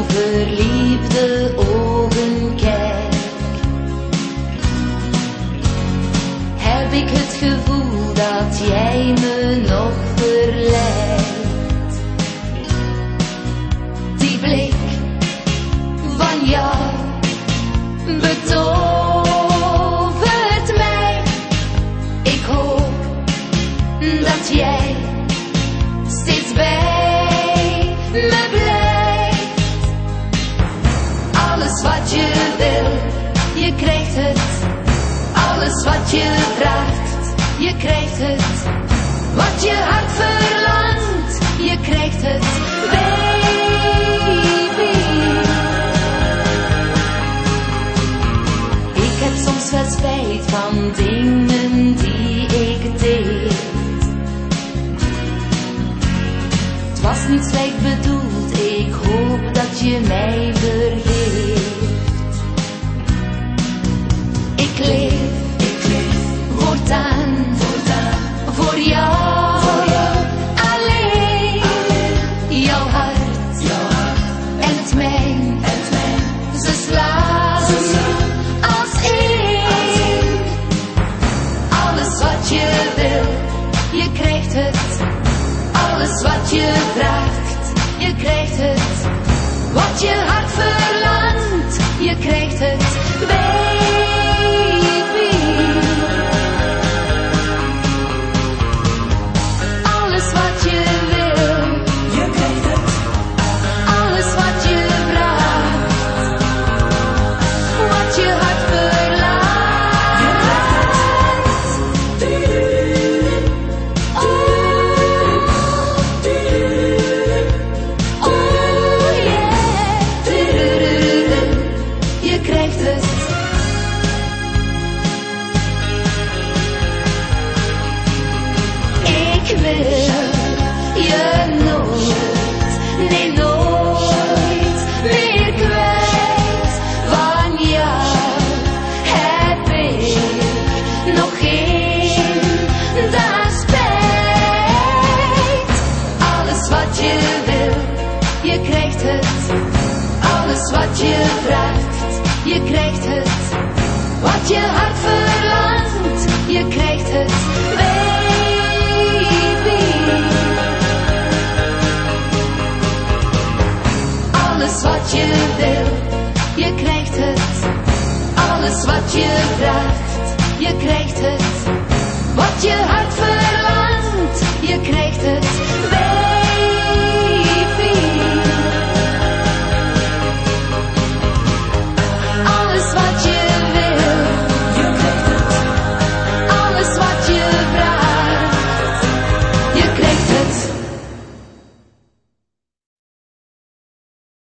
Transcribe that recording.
verliefde ogen kijk, heb ik het gevoel dat jij me nog verleidt. Die blik van jou betovert mij. Ik hoop dat jij steeds bij me blijft. Alles wat je wil, je krijgt het. Alles wat je vraagt, je krijgt het. Wat je hart verlangt, je krijgt het, baby. Ik heb soms wel spijt van dingen die ik deed. Het was niet slecht bedoeld, ik hoop dat je mij vergeeft. Ik leef voortaan voor jou, alleen. Jouw hart en het mijn, ze slaan als één. Alles wat je wil, je krijgt het. Alles wat je vraagt, je krijgt het. Wat je hart verlangt, je krijgt het, baby. Alles wat je wil, je krijgt het. Alles wat je vraagt, wat je hart verlangt, je krijgt het. Je krijgt het. Ik wil je nooit, nee nooit meer kwijt. Van jou heb ik nog geen dag spijt. Alles wat je wil, je krijgt het. Alles wat je vraagt, je krijgt het. Wat je hart verlangt, je krijgt het, baby. Alles wat je wil, je krijgt het. Alles wat je vraagt, je krijgt het. Wat je hart verlangt, je krijgt het, baby.